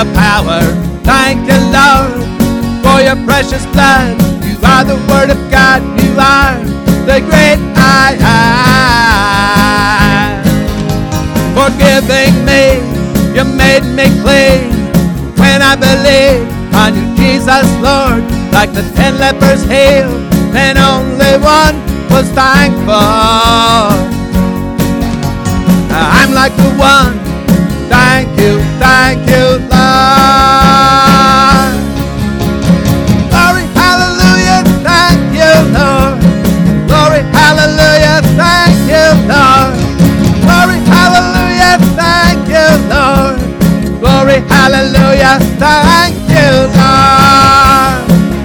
your power. Thank you, Lord, for your precious blood. You are the Word of God. You are the great I am. Forgiving me, you made me clean. When I believed on you, Jesus, Lord, like the 10 lepers healed, and only one was thankful. I'm like the one. Thank you, Lord. Glory, hallelujah, thank you, Lord. Glory, hallelujah, thank you, Lord. Glory, hallelujah, thank you, Lord. Glory, hallelujah, thank you, Lord.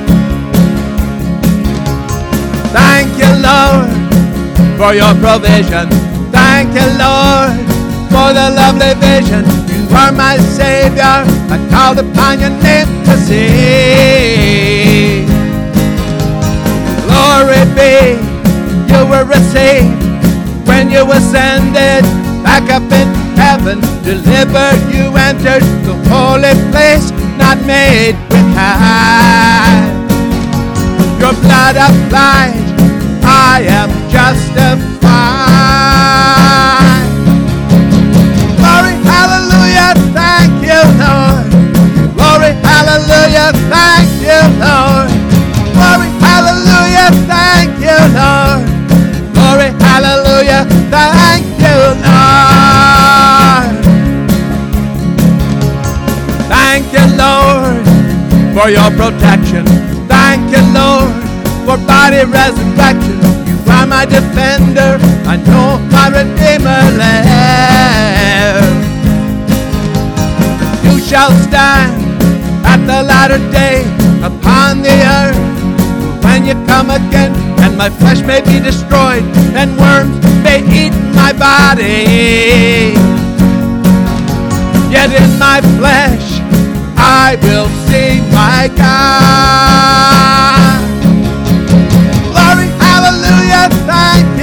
Thank you, Lord, for your provision. Thank you, Lord, for the lovely vision. You are my Savior. I called upon your name to see. Glory be, you were received when you ascended back up in heaven. Delivered, you entered the holy place, not made with hands. Your blood applied, I am justified. Glory, hallelujah, thank you, Lord. Glory, hallelujah, thank you, Lord. Glory, hallelujah, thank you, Lord. Glory, hallelujah, thank you, Lord. Thank you, Lord, for your protection. Thank you, Lord, for body resurrection. You are my defender. I know my Redeemer lives. You shall stand at the latter day upon the earth, when you come again, and my flesh may be destroyed, and worms may eat my body. Yet in my flesh I will see my God. Glory, hallelujah, thank